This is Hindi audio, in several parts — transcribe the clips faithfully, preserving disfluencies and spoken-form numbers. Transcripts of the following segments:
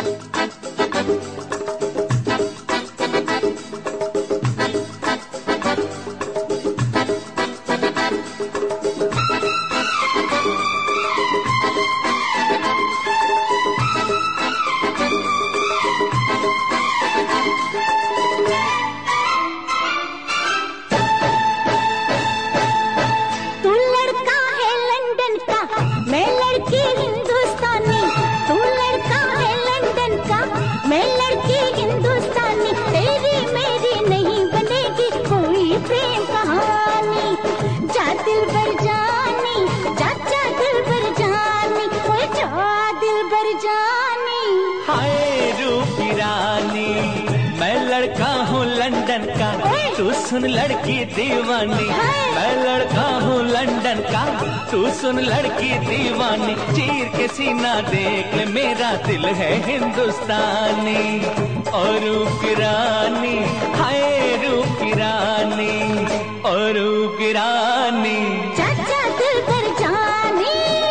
लंदन का, तू सुन लड़की दीवानी। मैं लड़का हूँ लंदन का, तू सुन लड़की दीवानी। चीर के सीना देख ले, मेरा दिल है हिंदुस्तानी। और रूप की रानी, हाय रूप की रानी, और रूप की रानी। चाचा दिल पर जानी।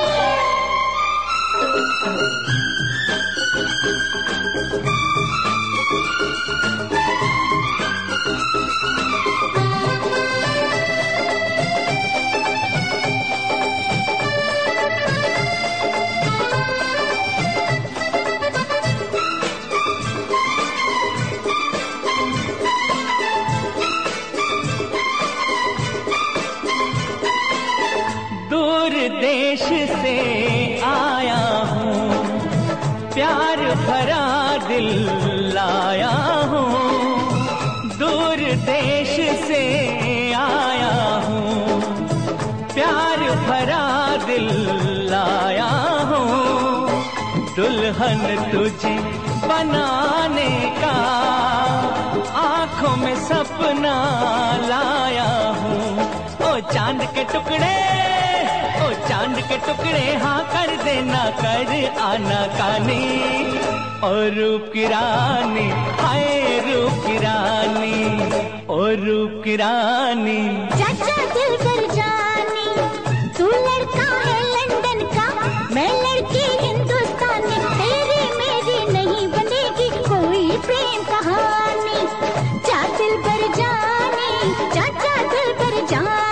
दूर देश से आया हूँ, प्यार भरा दिल लाया हूँ। दूर देश से आया हूँ, प्यार भरा दिल लाया हूँ। दुल्हन तुझे बनाने का आँखों में सपना लाया हूँ। ओ चांद के टुकड़े, ओ चांद के टुकड़े, हाँ कर देना, कर आना कानी। और रूप की रानी, हाय रूप की रानी, और रूप की रानी। चाचा दिल पर जानी। तू लड़का है लंदन का, मैं लड़की हिंदुस्तानी। तेरी मेरी नहीं बनेगी कोई प्रेम कहानी। चाचा दिल पर जानी, चाचा दिल पर जानी।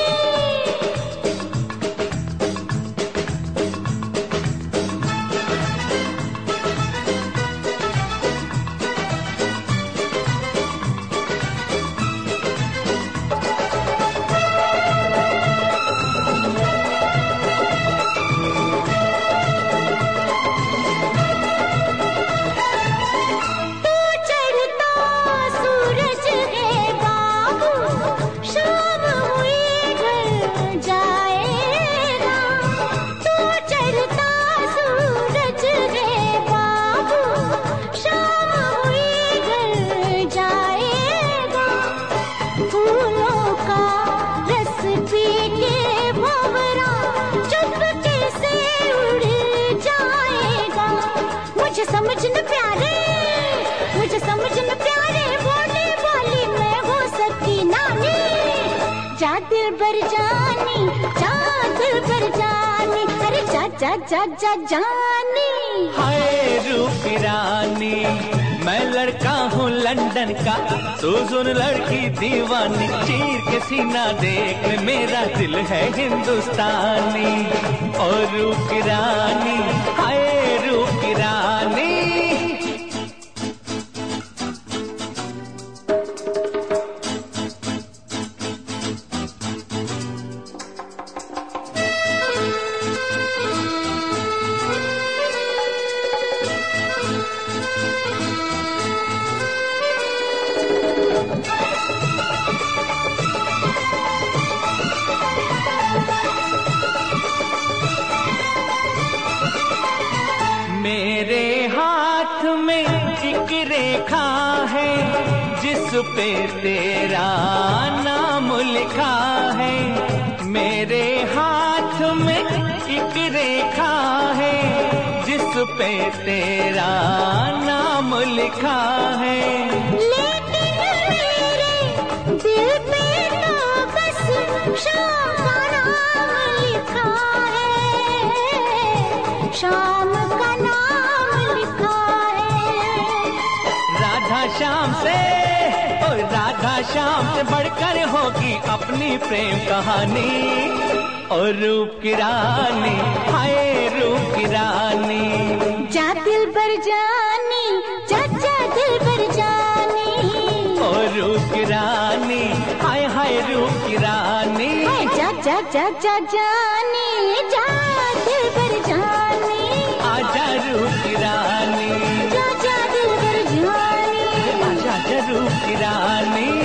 मुझे समझ न प्यारे, मुझे समझ न प्यारे, बोली बोली मैं हो सकती नानी। जा दिल पर जानी, जा दिल पर जानी, अरे जा जा जा जा जानी। हाय रूप की रानी, मैं लड़का हूँ लंदन का, तू सुन लड़की दीवानी। चीर के सीना देख ले, मेरा दिल है हिंदुस्तानी। और रूप की रानी, हाय रूप की रानी। मेरे हाथ में एक रेखा है, जिस पे तेरा नाम लिखा है। मेरे हाथ में एक रेखा है, जिस पे तेरा नाम लिखा है। लेकिन मेरे दिल पे तो बस शाम का नाम लिखा है, शाम का नाम लिखा है। श्याम से, और राधा श्याम से बढ़कर होगी अपनी प्रेम कहानी। और रूप की रानी, हाय रूप की रानी, जा दिल बर जानी, जा जा दिल बर जानी। और रूप की रानी, हाय हाय रूप की रानी, जा जा जा जा जानी, जा दिल बर जानी। आजा रूप की रानी, जा जा दिल बर जानी, आजा रूप की रानी।